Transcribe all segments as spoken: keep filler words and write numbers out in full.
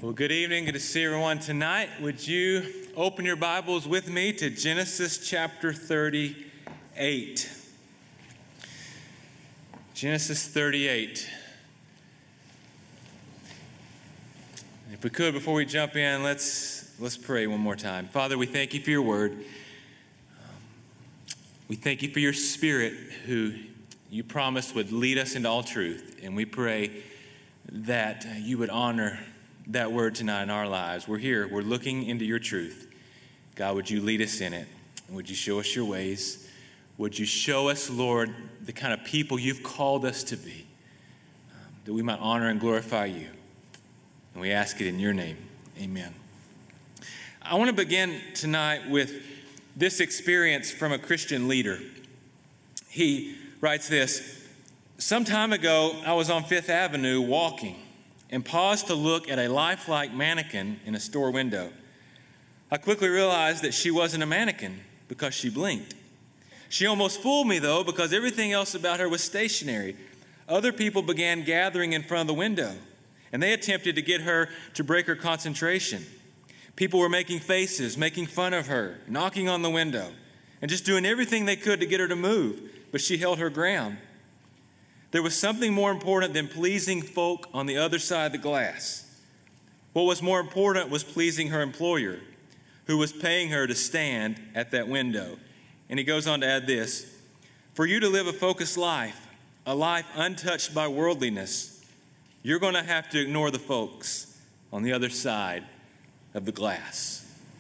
Well, good evening. Good to see everyone tonight. Would you open your Bibles with me to Genesis chapter thirty-eight? Genesis thirty-eight. If we could, before we jump in, let's let's pray one more time. Father, we thank you for your word. Um, we thank you for your Spirit, who you promised would lead us into all truth. And we pray that uh, you would honor that word tonight in our lives. We're here. We're looking into your truth. God, would you lead us in it? Would you show us your ways? Would you show us, Lord, the kind of people you've called us to be, um, that we might honor and glorify you. And we ask it in your name. Amen. I want to begin tonight with this experience from a Christian leader. He writes this: "Some time ago, I was on Fifth Avenue walking and paused to look at a lifelike mannequin in a store window. I quickly realized that she wasn't a mannequin because she blinked. She almost fooled me, though, because everything else about her was stationary. Other people began gathering in front of the window, and they attempted to get her to break her concentration. People were making faces, making fun of her, knocking on the window, and just doing everything they could to get her to move, but she held her ground. There was something more important than pleasing folk on the other side of the glass. What was more important was pleasing her employer, who was paying her to stand at that window." And he goes on to add this: "For you to live a focused life, a life untouched by worldliness, you're going to have to ignore the folks on the other side of the glass."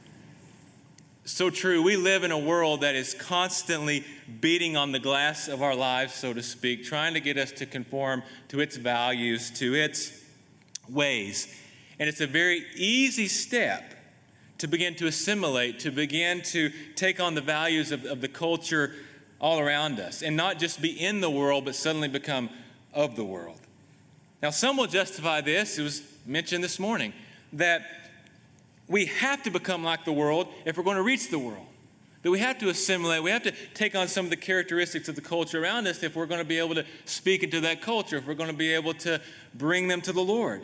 So true. We live in a world that is constantly beating on the glass of our lives, so to speak, trying to get us to conform to its values, to its ways. And it's a very easy step to begin to assimilate, to begin to take on the values of, of the culture all around us, and not just be in the world, but suddenly become of the world. Now, some will justify this. It was mentioned this morning that we have to become like the world if we're going to reach the world. That we have to assimilate. We have to take on some of the characteristics of the culture around us if we're going to be able to speak into that culture, if we're going to be able to bring them to the Lord.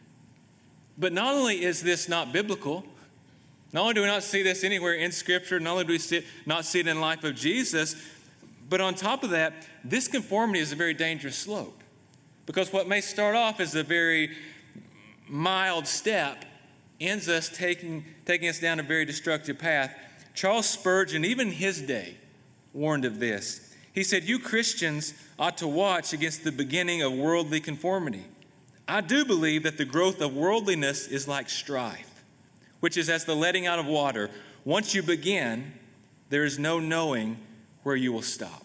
But not only is this not biblical, not only do we not see this anywhere in Scripture, not only do we see it, not see it in the life of Jesus, but on top of that, this conformity is a very dangerous slope. Because what may start off as a very mild step ends us taking, taking us down a very destructive path. Charles Spurgeon, even in his day, warned of this. He said, "You Christians ought to watch against the beginning of worldly conformity. I do believe that the growth of worldliness is like strife, which is as the letting out of water. Once you begin, there is no knowing where you will stop."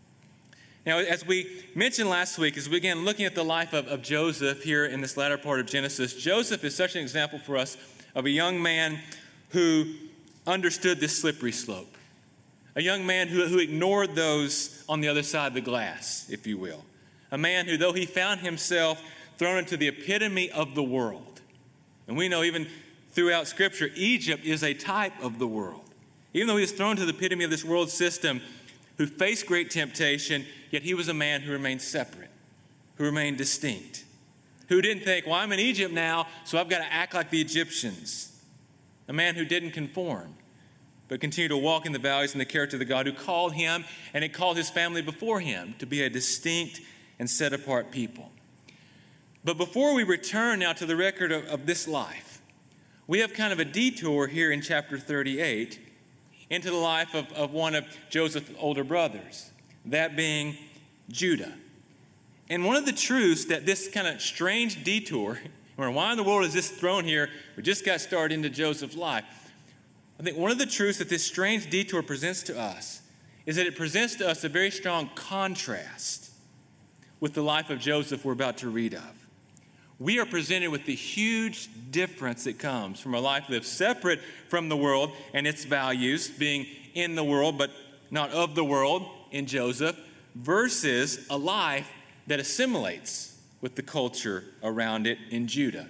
Now, as we mentioned last week, as we began looking at the life of, of Joseph here in this latter part of Genesis, Joseph is such an example for us of a young man who understood this slippery slope. A young man who, who ignored those on the other side of the glass, if you will. A man who, though he found himself thrown into the epitome of the world, and we know even throughout Scripture, Egypt is a type of the world. Even though he was thrown to the epitome of this world system, who faced great temptation, yet he was a man who remained separate, who remained distinct, who didn't think, well, I'm in Egypt now, so I've got to act like the Egyptians. A man who didn't conform, but continued to walk in the values and the character of the God who called him and had called his family before him to be a distinct and set-apart people. But before we return now to the record of, of this life, we have kind of a detour here in chapter thirty-eight into the life of, of one of Joseph's older brothers, that being Judah. And one of the truths that this kind of strange detour, why in the world is this thrown here? We just got started into Joseph's life. I think one of the truths that this strange detour presents to us is that it presents to us a very strong contrast with the life of Joseph we're about to read of. We are presented with the huge difference that comes from a life lived separate from the world and its values, being in the world but not of the world in Joseph, versus a life that assimilates with the culture around it in Judah.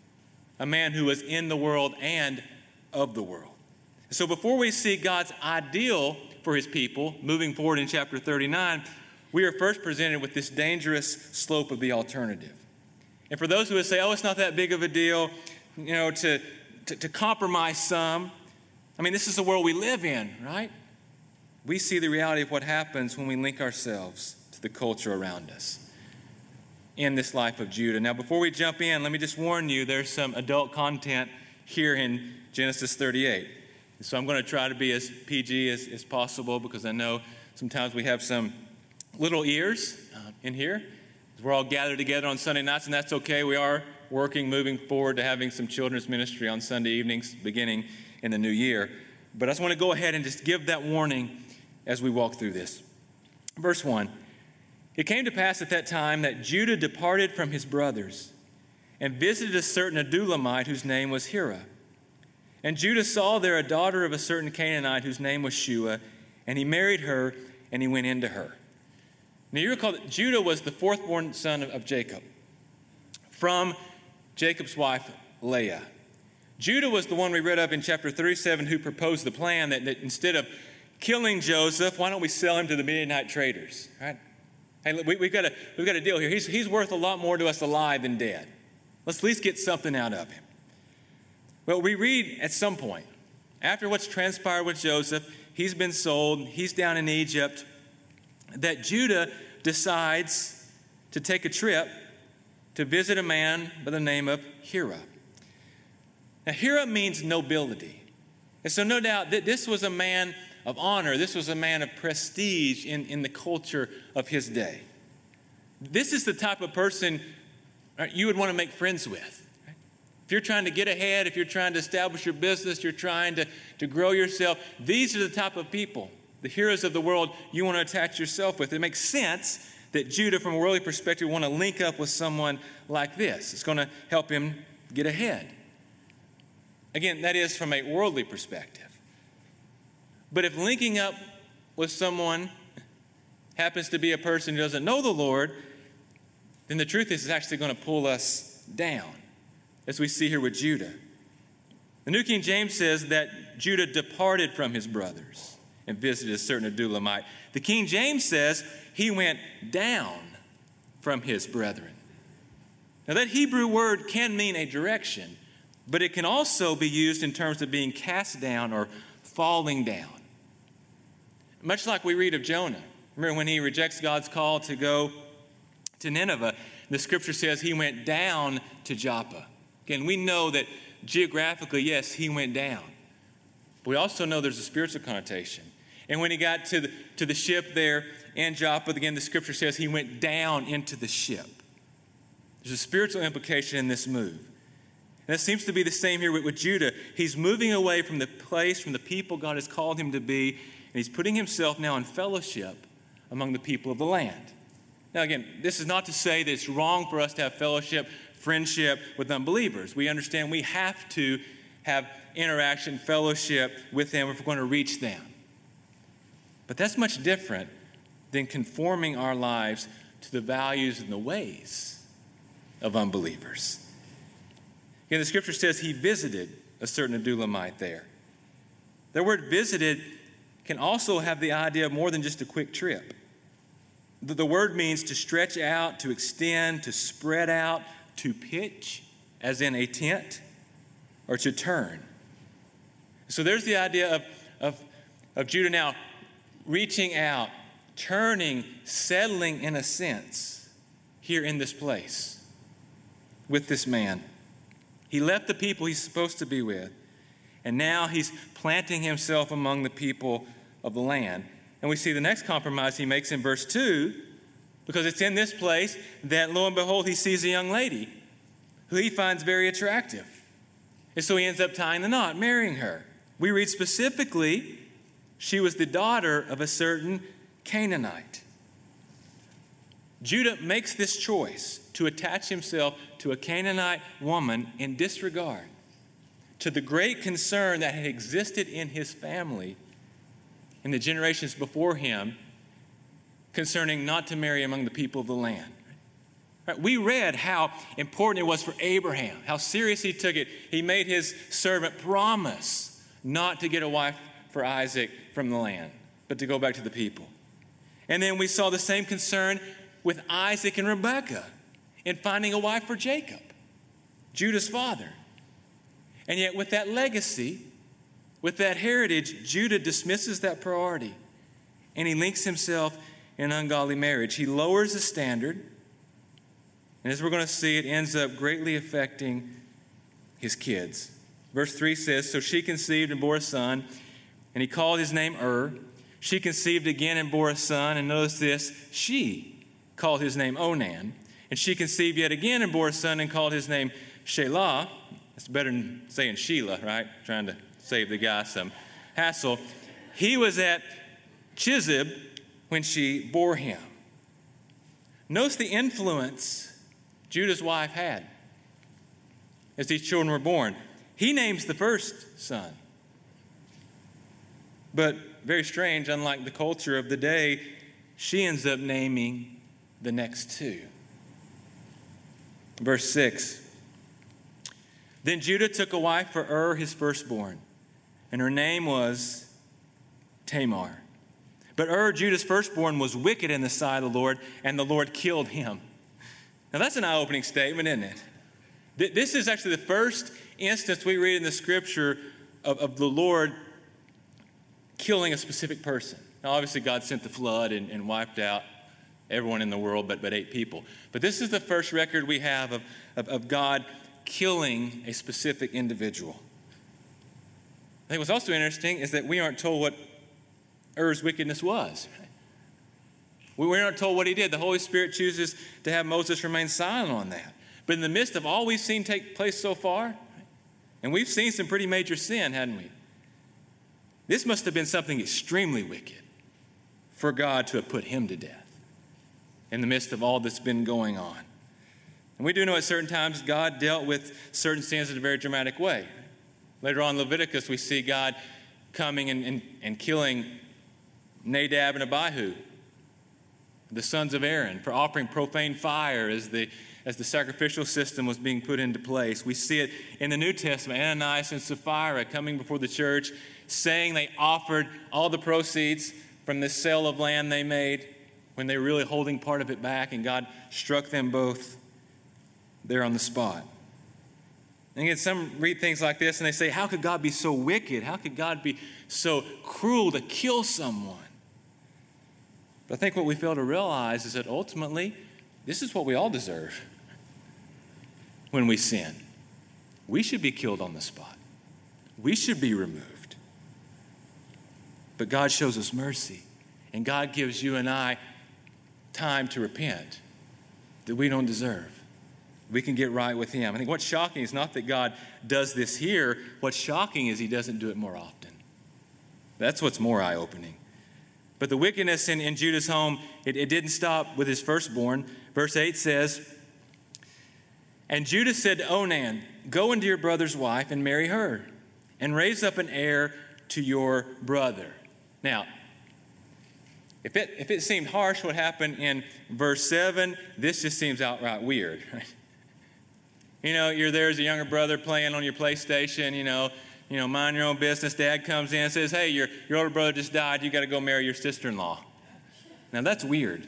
A man who was in the world and of the world. So before we see God's ideal for his people moving forward in chapter thirty-nine, we are first presented with this dangerous slope of the alternative. And for those who would say, oh, it's not that big of a deal, you know, to, to, to compromise some. I mean, this is the world we live in, right? We see the reality of what happens when we link ourselves to the culture around us in this life of Judah. Now, before we jump in, let me just warn you, there's some adult content here in Genesis thirty-eight. So I'm going to try to be as P G as, as possible, because I know sometimes we have some little ears uh, in here. We're all gathered together on Sunday nights, and that's okay. We are working, moving forward to having some children's ministry on Sunday evenings beginning in the new year. But I just want to go ahead and just give that warning as we walk through this. Verse one. It came to pass at that time that Judah departed from his brothers and visited a certain Adullamite whose name was Hira. And Judah saw there a daughter of a certain Canaanite whose name was Shua, and he married her, and he went into her. Now you recall that Judah was the fourth-born son of Jacob from Jacob's wife Leah. Judah was the one we read of in chapter thirty-seven who proposed the plan that, that instead of killing Joseph, why don't we sell him to the Midianite traders, right? Hey, we, we've, got a, we've got a deal here. He's, he's worth a lot more to us alive than dead. Let's at least get something out of him. Well, we read at some point, after what's transpired with Joseph, he's been sold, he's down in Egypt, that Judah decides to take a trip to visit a man by the name of Hira. Now, Hira means nobility. And so no doubt that this was a man of honor. This was a man of prestige in, in the culture of his day. This is the type of person you would want to make friends with. Right? If you're trying to get ahead, if you're trying to establish your business, you're trying to, to grow yourself, these are the type of people, the heroes of the world, you want to attach yourself with. It makes sense that Judah, from a worldly perspective, want to link up with someone like this. It's going to help him get ahead. Again, that is from a worldly perspective. But if linking up with someone happens to be a person who doesn't know the Lord, then the truth is it's actually going to pull us down, as we see here with Judah. The New King James says that Judah departed from his brothers and visited a certain Adullamite. The King James says he went down from his brethren. Now that Hebrew word can mean a direction, but it can also be used in terms of being cast down or falling down. Much like we read of Jonah. Remember when he rejects God's call to go to Nineveh, the scripture says he went down to Joppa. Again, we know that geographically, yes, he went down. But we also know there's a spiritual connotation. And when he got to the, to the ship there in Joppa, again, the scripture says he went down into the ship. There's a spiritual implication in this move. And it seems to be the same here with, with Judah. He's moving away from the place, from the people God has called him to be, and he's putting himself now in fellowship among the people of the land. Now, again, this is not to say that it's wrong for us to have fellowship, friendship with unbelievers. We understand we have to have interaction, fellowship with them if we're going to reach them. But that's much different than conforming our lives to the values and the ways of unbelievers. Again, the scripture says he visited a certain Adullamite there. The word visited can also have the idea of more than just a quick trip. The, the word means to stretch out, to extend, to spread out, to pitch, as in a tent, or to turn. So there's the idea of, of, of Judah now reaching out, turning, settling in a sense here in this place with this man. He left the people he's supposed to be with, and now he's planting himself among the people of the land. And we see the next compromise he makes in verse two, because it's in this place that, lo and behold, he sees a young lady who he finds very attractive. And so he ends up tying the knot, marrying her. We read specifically, she was the daughter of a certain Canaanite. Judah makes this choice to attach himself to a Canaanite woman in disregard to the great concern that had existed in his family in the generations before him concerning not to marry among the people of the land. Right? We read how important it was for Abraham, how serious he took it. He made his servant promise not to get a wife for Isaac from the land, but to go back to the people. And then we saw the same concern with Isaac and Rebekah in finding a wife for Jacob, Judah's father. And yet with that legacy, with that heritage, Judah dismisses that priority. And he links himself in ungodly marriage. He lowers the standard. And as we're going to see, it ends up greatly affecting his kids. Verse three says, so she conceived and bore a son, and he called his name Ur. She conceived again and bore a son, and notice this, she called his name Onan. And she conceived yet again and bore a son and called his name Shelah. That's better than saying Sheila, right? Trying to save the guy some hassle. He was at Chizib when she bore him. Notice the influence Judah's wife had as these children were born. He names the first son. But very strange, unlike the culture of the day, she ends up naming the next two. Verse six. Then Judah took a wife for Ur, his firstborn, and her name was Tamar. But Ur, Judah's firstborn, was wicked in the sight of the Lord, and the Lord killed him. Now that's an eye-opening statement, isn't it? This is actually the first instance we read in the scripture of, of the Lord killing a specific person. Now obviously God sent the flood and, and wiped out everyone in the world but, but eight people. But this is the first record we have of, of, of God killing a specific individual. I think what's also interesting is that we aren't told what Ur's wickedness was. We aren't told what he did. The Holy Spirit chooses to have Moses remain silent on that. But in the midst of all we've seen take place so far, and we've seen some pretty major sin, hadn't we? This must have been something extremely wicked for God to have put him to death in the midst of all that's been going on. And we do know at certain times God dealt with certain sins in a very dramatic way. Later on in Leviticus, we see God coming and, and, and killing Nadab and Abihu, the sons of Aaron, for offering profane fire as the, as the sacrificial system was being put into place. We see it in the New Testament, Ananias and Sapphira coming before the church, saying they offered all the proceeds from this sale of land they made when they were really holding part of it back, and God struck them both there on the spot. And again, some read things like this and they say, how could God be so wicked? How could God be so cruel to kill someone? But I think what we fail to realize is that ultimately, this is what we all deserve when we sin. We should be killed on the spot. We should be removed. But God shows us mercy, and God gives you and I time to repent that we don't deserve. We can get right with him. I think what's shocking is not that God does this here. What's shocking is he doesn't do it more often. That's what's more eye-opening. But the wickedness in, in Judah's home, it, it didn't stop with his firstborn. Verse eight says, and Judah said to Onan, go into your brother's wife and marry her, and raise up an heir to your brother. Now, if it, if it seemed harsh what happened in verse seven, this just seems outright weird. Right? You know, you're there as a younger brother playing on your PlayStation, you know, you know, mind your own business. Dad comes in and says, hey, your, your older brother just died. You got to go marry your sister-in-law. Now, that's weird.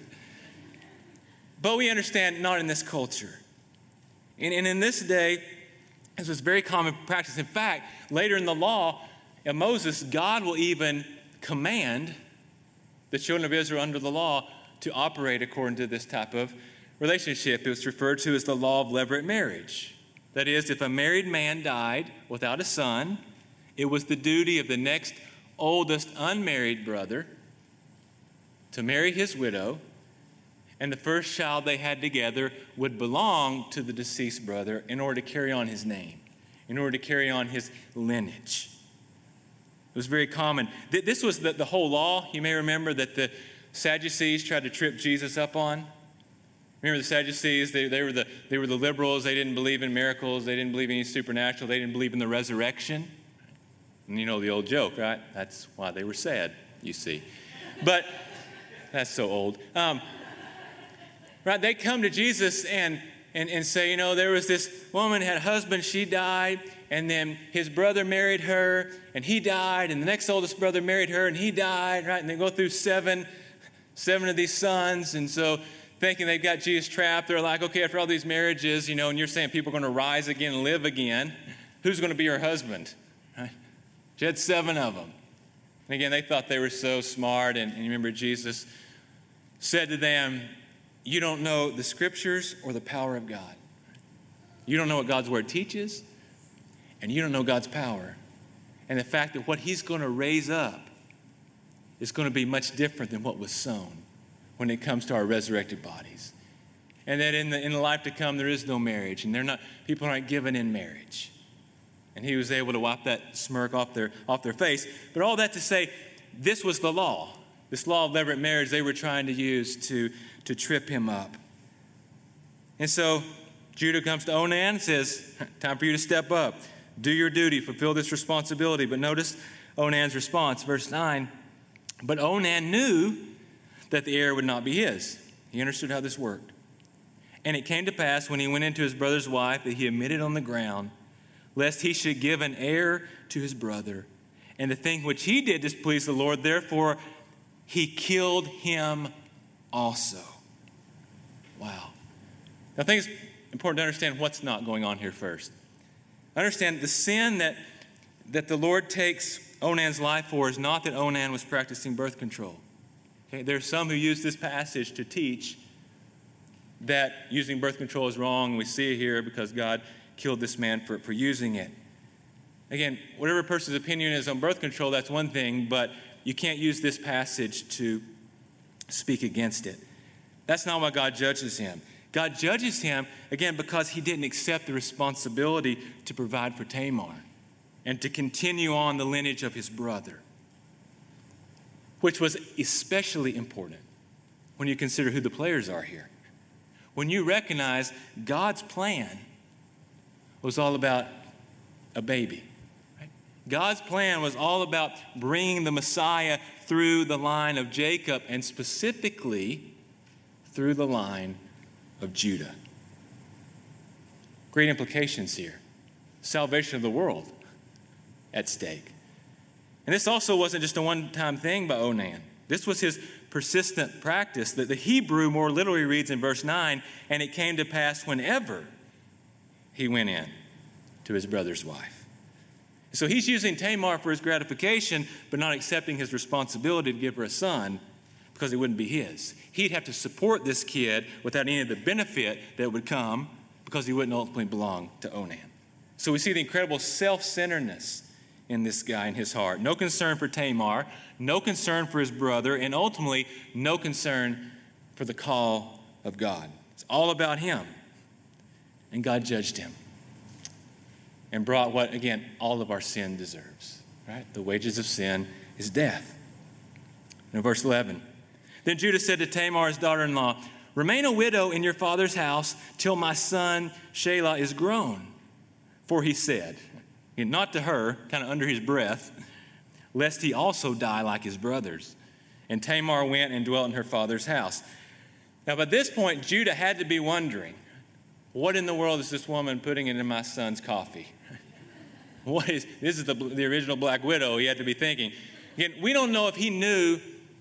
But we understand not in this culture. And, and in this day, this was very common practice. In fact, later in the law of Moses, God will even command the children of Israel under the law to operate according to this type of relationship. It was referred to as the law of levirate marriage. That is, if a married man died without a son, it was the duty of the next oldest unmarried brother to marry his widow, and the first child they had together would belong to the deceased brother in order to carry on his name, in order to carry on his lineage. It was very common. This was the, the whole law. You may remember that the Sadducees tried to trip Jesus up on. Remember the Sadducees? They, they, were the, they were the liberals. They didn't believe in miracles. They didn't believe in any supernatural. They didn't believe in the resurrection. And you know the old joke, right? That's why they were sad, you see. But that's so old. Um, right? They come to Jesus and, and, and say, you know, there was this woman had a husband. She died. And then his brother married her, and he died. And the next oldest brother married her, and he died, right? And they go through seven, seven of these sons. And so thinking they've got Jesus trapped, they're like, okay, after all these marriages, you know, and you're saying people are going to rise again and live again. who's going to be her husband? Right? She had seven of them. And again, they thought they were so smart. And, and you remember Jesus said to them, you don't know the scriptures or the power of God. You don't know what God's word teaches, and you don't know God's power. And the fact that what he's going to raise up is going to be much different than what was sown when it comes to our resurrected bodies. And that in the, in the life to come, there is no marriage, and they're not, people aren't given in marriage. And he was able to wipe that smirk off their, off their face. But all that to say, this was the law. This law of levirate marriage they were trying to use to, to trip him up. And so Judah comes to Onan and says, time for you to step up. Do your duty, fulfill this responsibility. But notice Onan's response, verse nine. But Onan knew that the heir would not be his. He understood how this worked. And it came to pass when he went into his brother's wife that he admitted on the ground, lest he should give an heir to his brother. And the thing which he did displeased the Lord, therefore he killed him also. Wow. Now I think it's important to understand what's not going on here first. Understand the sin that, that the Lord takes Onan's life for is not that Onan was practicing birth control. Okay? There are some who use this passage to teach that using birth control is wrong. We see it here because God killed this man for, for using it. Again, whatever a person's opinion is on birth control, that's one thing, but you can't use this passage to speak against it. That's not why God judges him. God judges him, again, because he didn't accept the responsibility to provide for Tamar and to continue on the lineage of his brother, which was especially important when you consider who the players are here. When you recognize God's plan was all about a baby. Right? God's plan was all about bringing the Messiah through the line of Jacob and specifically through the line of Judah. Great implications here. Salvation of the world at stake. And this also wasn't just a one-time thing by Onan. This was his persistent practice that the Hebrew more literally reads in verse nine, and it came to pass whenever he went in to his brother's wife. So he's using Tamar for his gratification, but not accepting his responsibility to give her a son because it wouldn't be his. He'd have to support this kid without any of the benefit that would come because he wouldn't ultimately belong to Onan. So we see the incredible self-centeredness in this guy in his heart. No concern for Tamar, no concern for his brother, and ultimately no concern for the call of God. It's all about him. And God judged him and brought what, again, all of our sin deserves. Right? The wages of sin is death. In verse eleven, then Judah said to Tamar, his daughter-in-law, remain a widow in your father's house till my son Shelah is grown. For he said, and not to her, kind of under his breath, lest he also die like his brothers. And Tamar went and dwelt in her father's house. Now, by this point, Judah had to be wondering, what in the world is this woman putting into my son's coffee? What is, this is the, the original Black Widow, he had to be thinking. Again, we don't know if he knew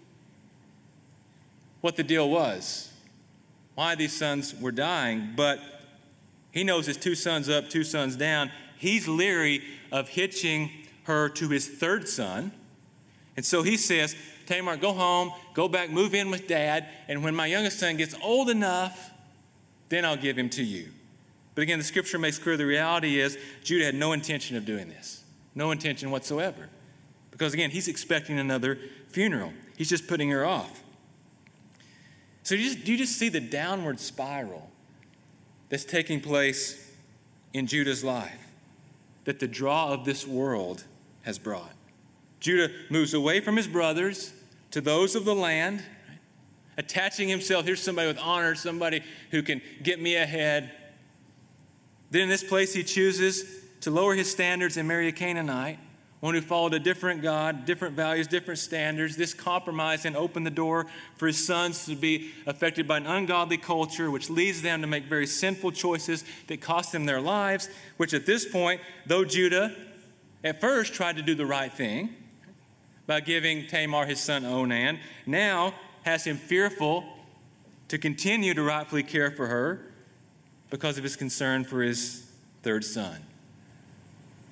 what the deal was, why these sons were dying, but he knows his two sons up, two sons down. He's leery of hitching her to his third son. And so he says, Tamar, go home, go back, move in with dad, and when my youngest son gets old enough, then I'll give him to you. But again, the scripture makes clear the reality is Judah had no intention of doing this. No intention whatsoever. Because again, he's expecting another funeral. He's just putting her off. So do you just, do you just see the downward spiral that's taking place in Judah's life that the draw of this world has brought? Judah moves away from his brothers to those of the land, right? Attaching himself. Here's somebody with honor, somebody who can get me ahead. Then in this place he chooses to lower his standards and marry a Canaanite, one who followed a different God, different values, different standards. This compromise and opened the door for his sons to be affected by an ungodly culture, which leads them to make very sinful choices that cost them their lives, which at this point, though Judah at first tried to do the right thing by giving Tamar his son Onan, now has him fearful to continue to rightfully care for her because of his concern for his third son.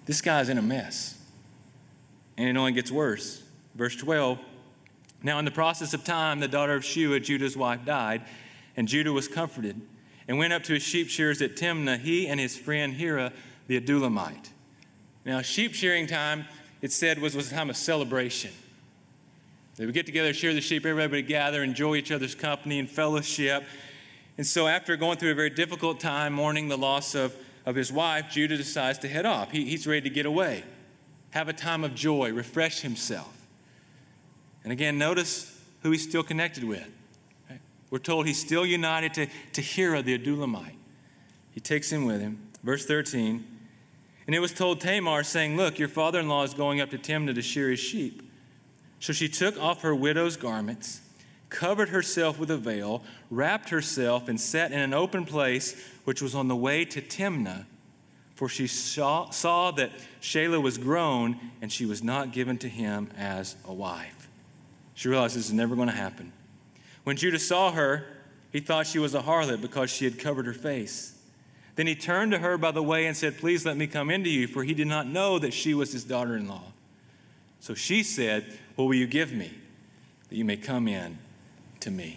This guy's in a mess. And it only gets worse. Verse twelve, now in the process of time, the daughter of Shua, Judah's wife, died, and Judah was comforted, and went up to his sheep shearers at Timnah, he and his friend Hira, the Adullamite. Now, sheep shearing time, it said, was, was a time of celebration. They would get together, shear the sheep, everybody would gather, enjoy each other's company and fellowship. And so after going through a very difficult time, mourning the loss of, of his wife, Judah decides to head off. He, he's ready to get away, have a time of joy, refresh himself. And again, notice who he's still connected with. Right? We're told he's still united to, to Hira, the Adullamite. He takes him with him. Verse thirteen, and it was told Tamar, saying, look, your father-in-law is going up to Timnah to shear his sheep. So she took off her widow's garments, covered herself with a veil, wrapped herself, and sat in an open place which was on the way to Timnah, for she saw, saw that Shelah was grown, and she was not given to him as a wife. She realized this is never going to happen. When Judah saw her, he thought she was a harlot because she had covered her face. Then he turned to her by the way and said, please let me come into you, for he did not know that she was his daughter-in-law. So she said, what will you give me that you may come in to me?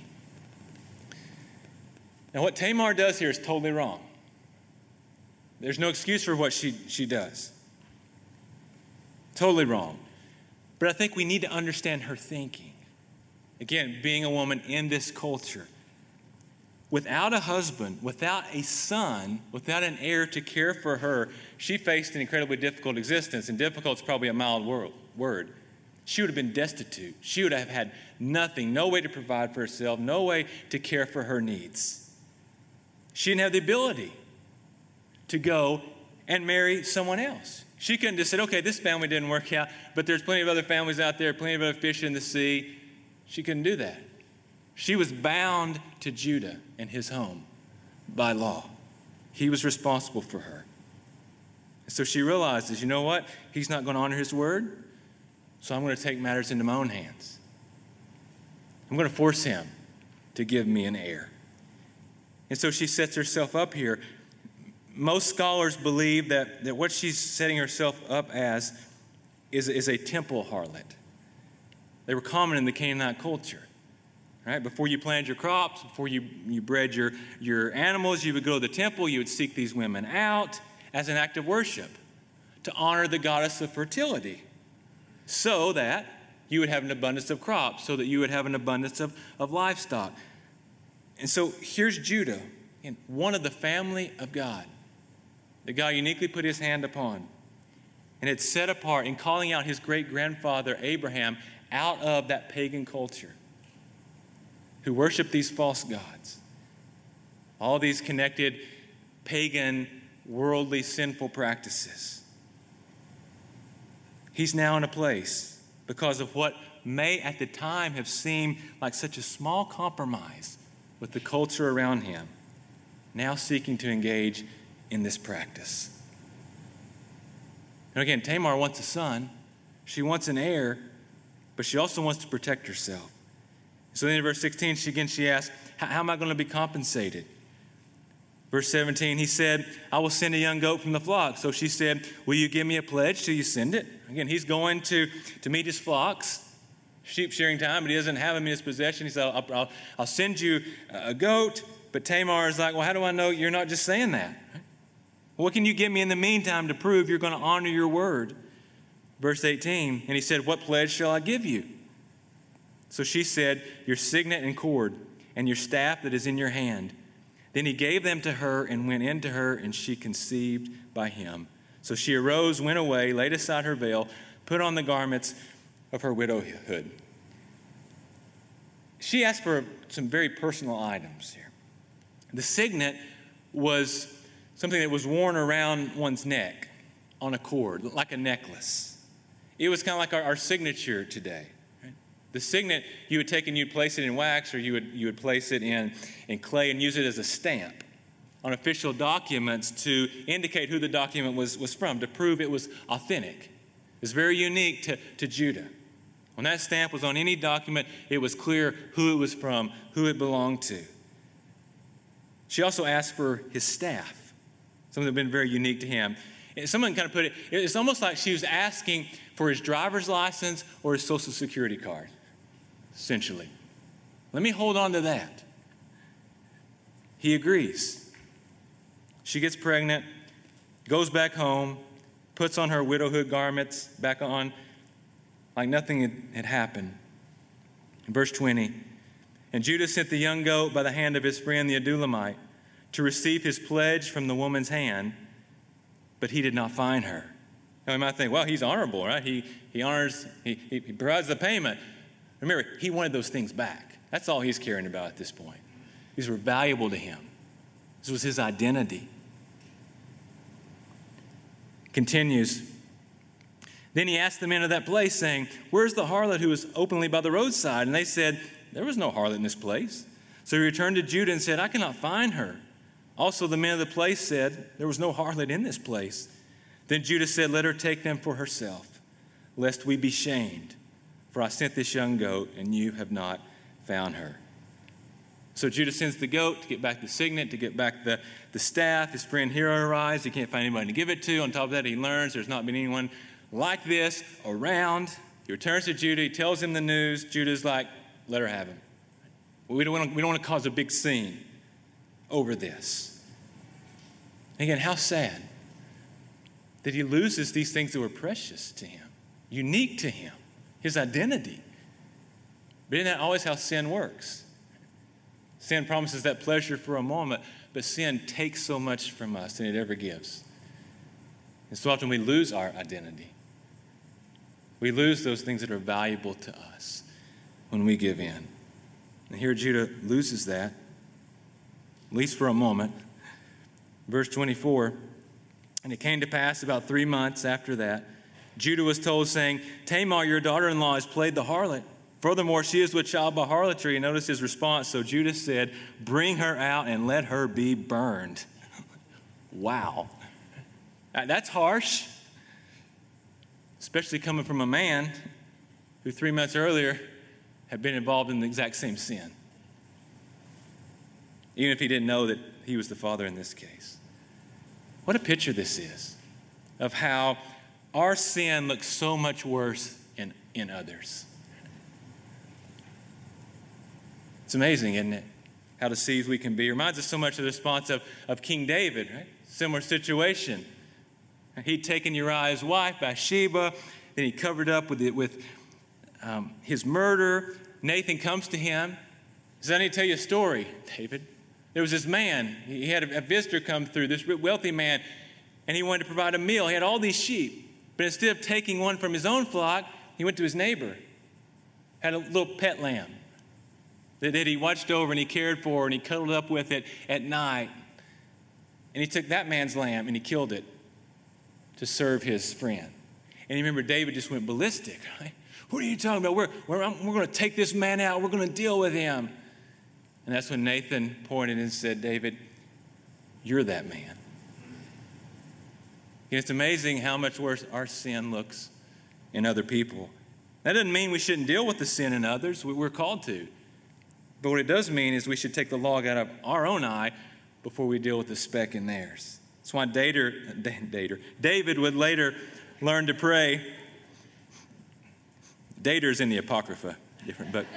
Now what Tamar does here is totally wrong. There's no excuse for what she, she does. Totally wrong. But I think we need to understand her thinking. Again, being a woman in this culture. Without a husband, without a son, without an heir to care for her, she faced an incredibly difficult existence, and difficult is probably a mild word. She would have been destitute. She would have had nothing, no way to provide for herself, no way to care for her needs. She didn't have the ability to go and marry someone else. She couldn't just say, okay, this family didn't work out, but there's plenty of other families out there, plenty of other fish in the sea. She couldn't do that. She was bound to Judah and his home by law. He was responsible for her. And so she realizes, you know what? He's not going to honor his word, so I'm going to take matters into my own hands. I'm going to force him to give me an heir. And so she sets herself up here. Most scholars believe that, that what she's setting herself up as is, is a temple harlot. They were common in the Canaanite culture. Right? Before you planted your crops, before you, you bred your, your animals, you would go to the temple, you would seek these women out as an act of worship to honor the goddess of fertility so that you would have an abundance of crops, so that you would have an abundance of, of livestock. And so here's Judah, one of the family of God, that God uniquely put his hand upon and had set apart in calling out his great-grandfather Abraham out of that pagan culture, who worship these false gods, all these connected pagan, worldly, sinful practices. He's now in a place because of what may at the time have seemed like such a small compromise with the culture around him, now seeking to engage in this practice. And again, Tamar wants a son. She wants an heir, but she also wants to protect herself. So then in verse sixteen, she, again, she asks, how am I going to be compensated? Verse seventeen, he said, I will send a young goat from the flock. So she said, will you give me a pledge till you send it? Again, he's going to, to meet his flocks, sheep shearing time, but he doesn't have them in his possession. He said, I'll, I'll, I'll send you a goat. But Tamar is like, well, how do I know you're not just saying that? What can you give me in the meantime to prove you're going to honor your word? Verse eighteen, and he said, what pledge shall I give you? So she said, your signet and cord, and your staff that is in your hand. Then he gave them to her and went in to her, and she conceived by him. So she arose, went away, laid aside her veil, put on the garments of her widowhood. She asked for some very personal items here. The signet was something that was worn around one's neck on a cord, like a necklace. It was kind of like our, our signature today. The signet, you would take and you'd place it in wax, or you would you would place it in, in clay and use it as a stamp on official documents to indicate who the document was, was from, to prove it was authentic. It's very unique to, to Judah. When that stamp was on any document, it was clear who it was from, who it belonged to. She also asked for his staff, something that had been very unique to him. And someone kind of put it, it's almost like she was asking for his driver's license or his Social Security card, essentially. Let me hold on to that. He agrees. She gets pregnant, goes back home, puts on her widowhood garments, back on, like nothing had, had happened. In verse twenty, and Judah sent the young goat by the hand of his friend the Adulamite to receive his pledge from the woman's hand, but he did not find her. Now you might think, well, he's honorable, right? He, he honors, he, he provides the payment. Remember, he wanted those things back. That's all he's caring about at this point. These were valuable to him. This was his identity. Continues. Then he asked the men of that place, saying, where's the harlot who was openly by the roadside? And they said, there was no harlot in this place. So he returned to Judah and said, I cannot find her. Also the men of the place said, there was no harlot in this place. Then Judah said, let her take them for herself, lest we be shamed. For I sent this young goat, and you have not found her. So Judah sends the goat to get back the signet, to get back the, the staff. His friend Hero arrives. He can't find anybody to give it to. On top of that, he learns there's not been anyone like this around. He returns to Judah. He tells him the news. Judah's like, let her have him. We don't want to, we don't want to cause a big scene over this. And again, how sad that he loses these things that were precious to him, unique to him, his identity. But isn't that always how sin works? Sin promises that pleasure for a moment, but sin takes so much from us than it ever gives. And so often we lose our identity. We lose those things that are valuable to us when we give in. And here Judah loses that, at least for a moment. Verse twenty-four, and it came to pass about three months after that, Judah was told, saying, Tamar, your daughter-in-law, has played the harlot. Furthermore, she is with child by harlotry. And notice his response. So Judah said, bring her out and let her be burned. Wow. That's harsh, especially coming from a man who three months earlier had been involved in the exact same sin, even if he didn't know that he was the father in this case. What a picture this is of how our sin looks so much worse in, in others. It's amazing, isn't it? How deceived we can be. It reminds us so much of the response of, of King David, right? Similar situation. He'd taken Uriah's wife, Bathsheba, then he covered up with it with um, his murder. Nathan comes to him. He says, I need to tell you a story, David. There was this man. He had a, a visitor come through, this wealthy man, and he wanted to provide a meal. He had all these sheep, but instead of taking one from his own flock, he went to his neighbor, had a little pet lamb that, that he watched over and he cared for and he cuddled up with it at night. And he took that man's lamb and he killed it to serve his friend. And you remember David just went ballistic, right? What are you talking about? We're, we're, we're going to take this man out. We're going to deal with him. And that's when Nathan pointed and said, David, you're that man. And it's amazing how much worse our sin looks in other people. That doesn't mean we shouldn't deal with the sin in others. We're called to. But what it does mean is we should take the log out of our own eye before we deal with the speck in theirs. That's why Dater, Dater, David would later learn to pray. Dater's in the Apocrypha, different book.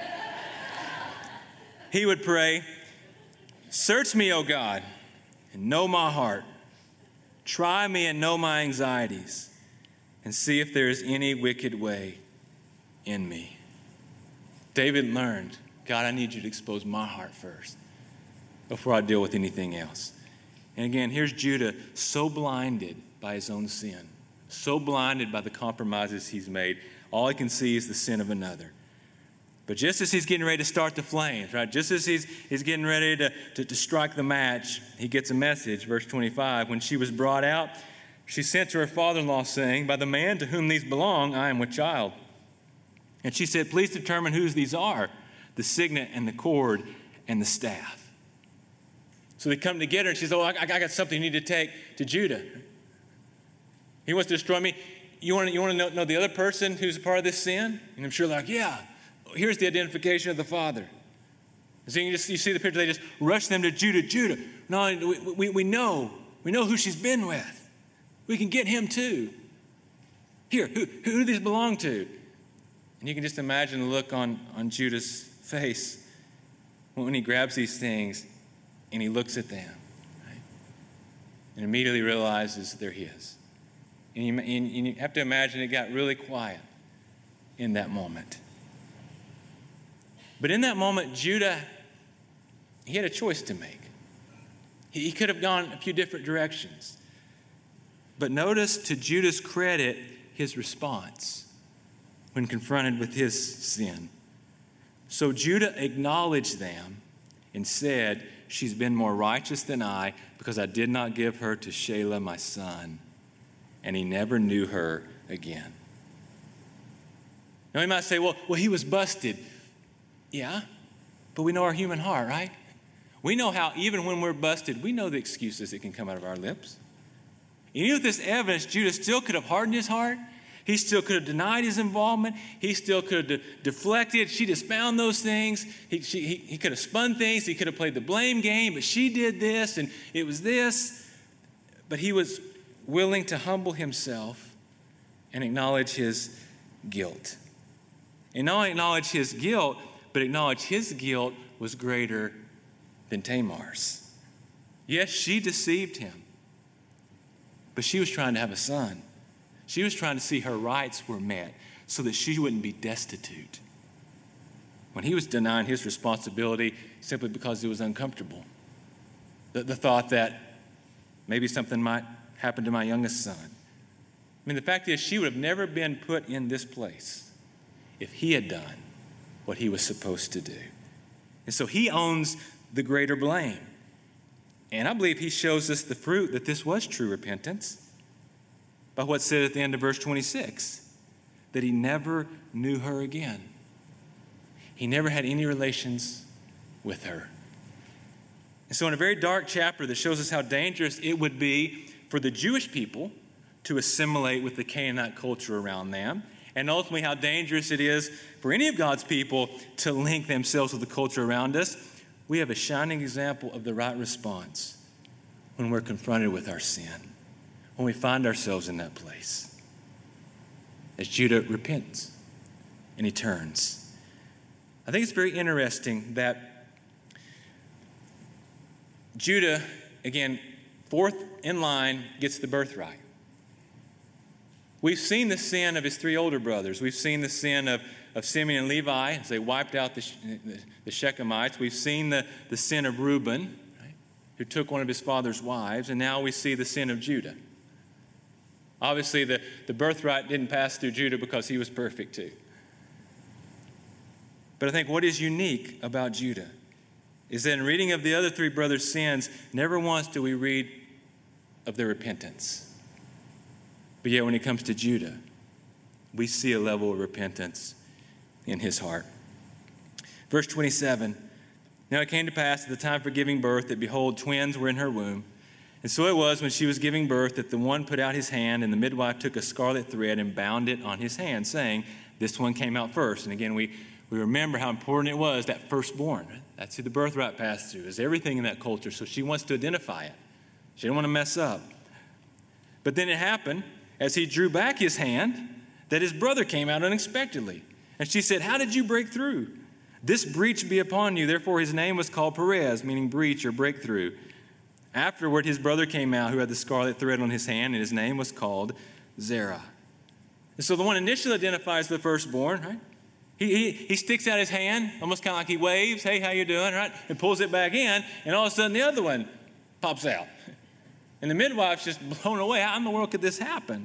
He would pray, search me, O God, and know my heart. Try me and know my anxieties, and see if there is any wicked way in me. David learned, God, I need you to expose my heart first before I deal with anything else. And again, here's Judah so blinded by his own sin, so blinded by the compromises he's made. All he can see is the sin of another. But just as he's getting ready to start the flames, right? Just as he's, he's getting ready to, to, to strike the match, he gets a message, verse twenty-five. When she was brought out, she sent to her father-in-law, saying, by the man to whom these belong, I am with child. And she said, please determine whose these are, the signet and the cord and the staff. So they come to get her, and she says, oh, I, I got something you need to take to Judah. He wants to destroy me. You want to, you want to know, know the other person who's a part of this sin? And I'm sure they're like, yeah. Here's the identification of the father. So you, just, you see the picture, they just rush them to Judah. Judah, no, we, we, we know. We know who she's been with. We can get him too. Here, who, who do these belong to? And you can just imagine the look on, on Judah's face when he grabs these things and he looks at them, right? And immediately realizes they're his. And you, and you have to imagine it got really quiet in that moment. But in that moment, Judah, he had a choice to make. He, he could have gone a few different directions. But notice, to Judah's credit, his response when confronted with his sin. So Judah acknowledged them and said, she's been more righteous than I because I did not give her to Shelah, my son. And he never knew her again. Now, he might say, well, well, he was busted. Yeah, but we know our human heart, right? We know how, even when we're busted, we know the excuses that can come out of our lips. And even with this evidence, Judah still could have hardened his heart. He still could have denied his involvement. He still could have de- deflected. She just found those things. He, she, he, he could have spun things. He could have played the blame game, but she did this, and it was this. But he was willing to humble himself and acknowledge his guilt. And not only acknowledge his guilt, but acknowledge his guilt was greater than Tamar's. Yes, she deceived him, but she was trying to have a son. She was trying to see her rights were met so that she wouldn't be destitute. When he was denying his responsibility simply because it was uncomfortable. The, the thought that maybe something might happen to my youngest son. I mean, the fact is, she would have never been put in this place if he had done what he was supposed to do. And so he owns the greater blame. And I believe he shows us the fruit that this was true repentance by what's said at the end of verse twenty-six, that he never knew her again. He never had any relations with her. And so in a very dark chapter that shows us how dangerous it would be for the Jewish people to assimilate with the Canaanite culture around them, and ultimately how dangerous it is for any of God's people to link themselves with the culture around us, we have a shining example of the right response when we're confronted with our sin, when we find ourselves in that place. As Judah repents and he turns. I think it's very interesting that Judah, again, fourth in line, gets the birthright. We've seen the sin of his three older brothers. We've seen the sin of, of Simeon and Levi as they wiped out the, the Shechemites. We've seen the, the sin of Reuben, right, who took one of his father's wives. And now we see the sin of Judah. Obviously, the, the birthright didn't pass through Judah because he was perfect too. But I think what is unique about Judah is that in reading of the other three brothers' sins, never once do we read of their repentance. But yet when it comes to Judah, we see a level of repentance in his heart. Verse twenty-seven, now it came to pass at the time for giving birth that, behold, twins were in her womb. And so it was when she was giving birth that the one put out his hand, and the midwife took a scarlet thread and bound it on his hand, saying, this one came out first. And again, we, we remember how important it was, that firstborn. Right? That's who the birthright passed through, is everything in that culture. So she wants to identify it. She didn't want to mess up. But then it happened, as he drew back his hand, that his brother came out unexpectedly. And she said, how did you break through? This breach be upon you. Therefore his name was called Perez, meaning breach or breakthrough. Afterward, his brother came out who had the scarlet thread on his hand, and his name was called Zerah. And so the one initially identifies the firstborn, right? He, he, he sticks out his hand, almost kind of like he waves, hey, how you doing, right? And pulls it back in, and all of a sudden the other one pops out. And the midwife's just blown away. How in the world could this happen?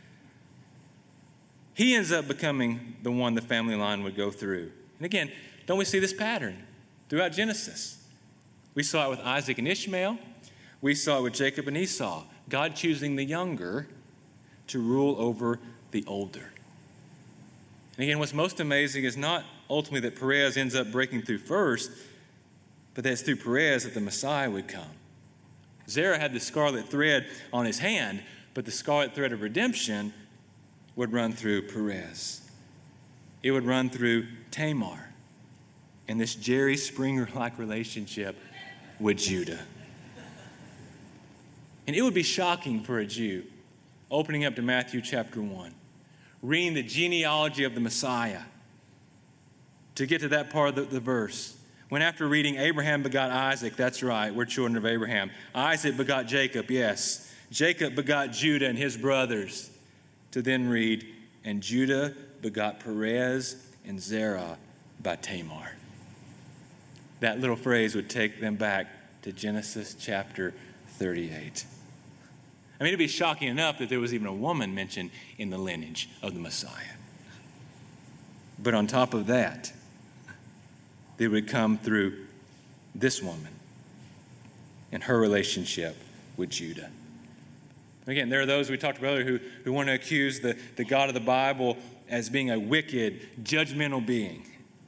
He ends up becoming the one the family line would go through. And again, don't we see this pattern throughout Genesis? We saw it with Isaac and Ishmael. We saw it with Jacob and Esau. God choosing the younger to rule over the older. And again, what's most amazing is not ultimately that Perez ends up breaking through first, but that it's through Perez that the Messiah would come. Zerah had the scarlet thread on his hand, but the scarlet thread of redemption would run through Perez. It would run through Tamar and this Jerry Springer-like relationship with Judah. And it would be shocking for a Jew opening up to Matthew chapter one, reading the genealogy of the Messiah, to get to that part of the, the verse. When after reading Abraham begot Isaac, that's right, we're children of Abraham. Isaac begot Jacob, yes. Jacob begot Judah and his brothers. To then read, and Judah begot Perez and Zerah by Tamar. That little phrase would take them back to Genesis chapter thirty-eight. I mean, it'd be shocking enough that there was even a woman mentioned in the lineage of the Messiah. But on top of that, they would come through this woman and her relationship with Judah. Again, there are those we talked about earlier who, who want to accuse the, the God of the Bible as being a wicked, judgmental being.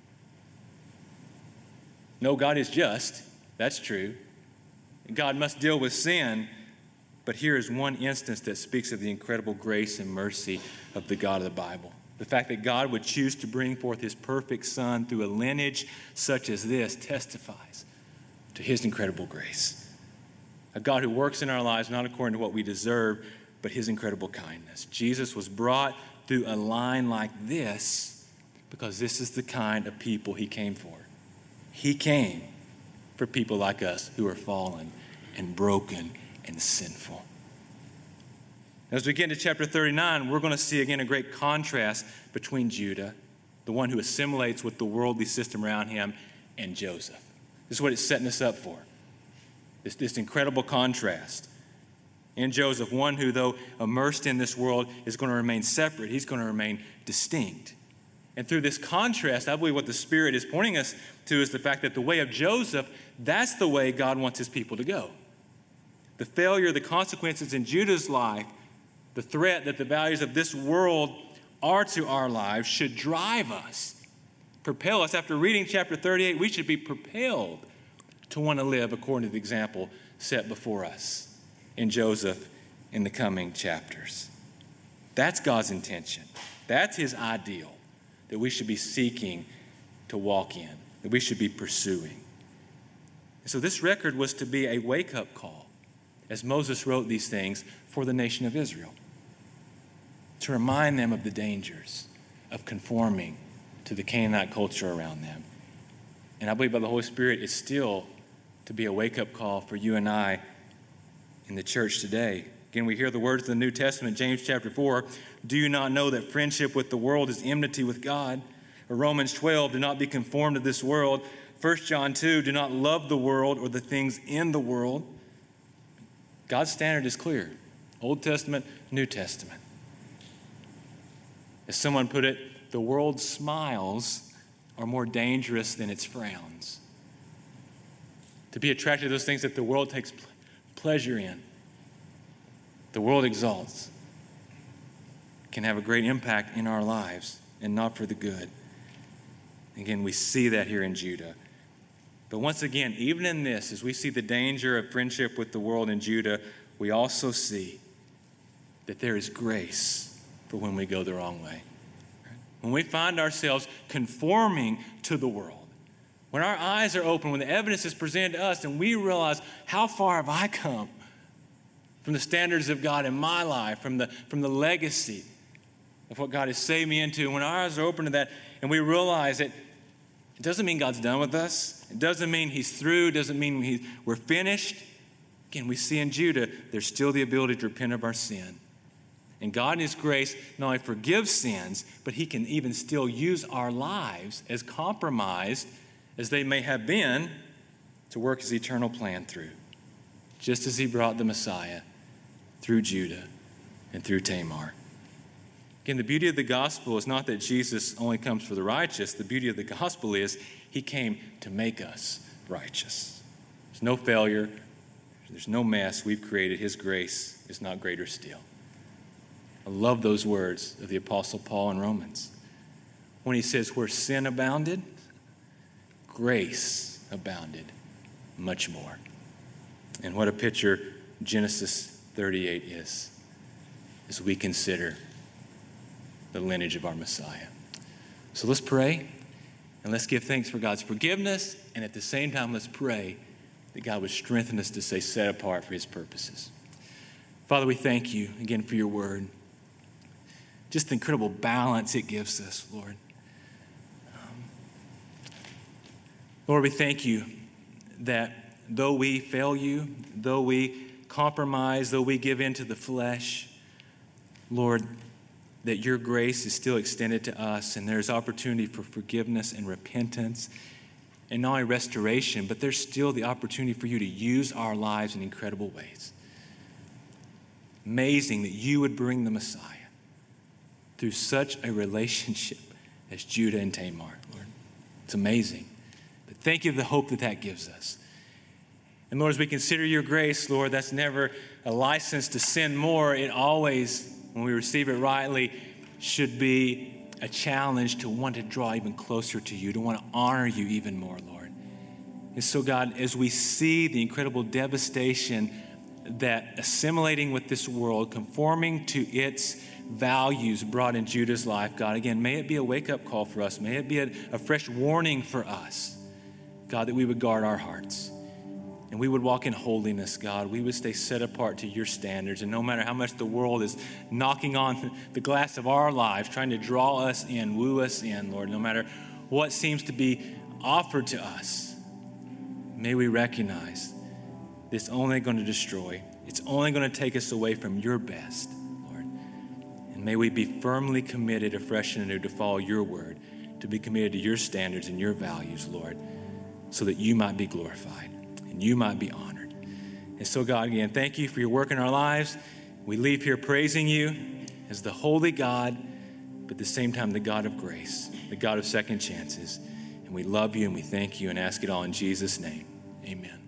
No, God is just. That's true. God must deal with sin. But here is one instance that speaks of the incredible grace and mercy of the God of the Bible. The fact that God would choose to bring forth his perfect Son through a lineage such as this testifies to his incredible grace. A God who works in our lives not according to what we deserve, but his incredible kindness. Jesus was brought through a line like this because this is the kind of people he came for. He came for people like us who are fallen and broken and sinful. As we get into chapter thirty-nine, we're going to see again a great contrast between Judah, the one who assimilates with the worldly system around him, and Joseph. This is what it's setting us up for. This, this incredible contrast. In Joseph, one who, though immersed in this world, is going to remain separate. He's going to remain distinct. And through this contrast, I believe what the Spirit is pointing us to is the fact that the way of Joseph, that's the way God wants his people to go. The failure, the consequences in Judah's life, the threat that the values of this world are to our lives should drive us, propel us. After reading chapter thirty-eight, we should be propelled to want to live according to the example set before us in Joseph in the coming chapters. That's God's intention. That's his ideal that we should be seeking to walk in, that we should be pursuing. And so this record was to be a wake-up call as Moses wrote these things for the nation of Israel, to remind them of the dangers of conforming to the Canaanite culture around them. And I believe by the Holy Spirit, it's still to be a wake-up call for you and I in the church today. Again, we hear the words of the New Testament, James chapter four, do you not know that friendship with the world is enmity with God? Or Romans twelve, do not be conformed to this world. First John two, do not love the world or the things in the world. God's standard is clear. Old Testament, New Testament. As someone put it, the world's smiles are more dangerous than its frowns. To be attracted to those things that the world takes pleasure in, the world exalts, can have a great impact in our lives and not for the good. Again, we see that here in Judah. But once again, even in this, as we see the danger of friendship with the world in Judah, we also see that there is grace for when we go the wrong way. When we find ourselves conforming to the world, when our eyes are open, when the evidence is presented to us and we realize, how far have I come from the standards of God in my life, from the, from the legacy of what God has saved me into. When our eyes are open to that and we realize that it doesn't mean God's done with us. It doesn't mean he's through. It doesn't mean he, we're finished. Again, we see in Judah, there's still the ability to repent of our sin. And God in his grace not only forgives sins, but he can even still use our lives, as compromised as they may have been, to work his eternal plan through. Just as he brought the Messiah through Judah and through Tamar. Again, the beauty of the gospel is not that Jesus only comes for the righteous. The beauty of the gospel is he came to make us righteous. There's no failure. There's no mess we've created. His grace is not greater still. I love those words of the Apostle Paul in Romans when he says, where sin abounded, grace abounded much more. And what a picture Genesis thirty-eight is, as we consider the lineage of our Messiah. So let's pray, and let's give thanks for God's forgiveness, and at the same time, let's pray that God would strengthen us to stay set apart for his purposes. Father, we thank you again for your word. Just the incredible balance it gives us, Lord. Um, Lord, we thank you that though we fail you, though we compromise, though we give in to the flesh, Lord, that your grace is still extended to us, and there's opportunity for forgiveness and repentance, and not only restoration, but there's still the opportunity for you to use our lives in incredible ways. Amazing that you would bring the Messiah through such a relationship as Judah and Tamar, Lord. It's amazing. But thank you for the hope that that gives us. And Lord, as we consider your grace, Lord, that's never a license to sin more. It always, when we receive it rightly, should be a challenge to want to draw even closer to you, to want to honor you even more, Lord. And so, God, as we see the incredible devastation that assimilating with this world, conforming to its values brought in Judah's life, God, again, may it be a wake-up call for us. May it be a, a fresh warning for us, God, that we would guard our hearts and we would walk in holiness, God. We would stay set apart to your standards. And no matter how much the world is knocking on the glass of our lives, trying to draw us in, woo us in, Lord, no matter what seems to be offered to us, may we recognize it's only going to destroy. It's only going to take us away from your best, Lord. And may we be firmly committed afresh and anew to follow your word, to be committed to your standards and your values, Lord, so that you might be glorified and you might be honored. And so, God, again, thank you for your work in our lives. We leave here praising you as the holy God, but at the same time, the God of grace, the God of second chances. And we love you and we thank you and ask it all in Jesus' name. Amen.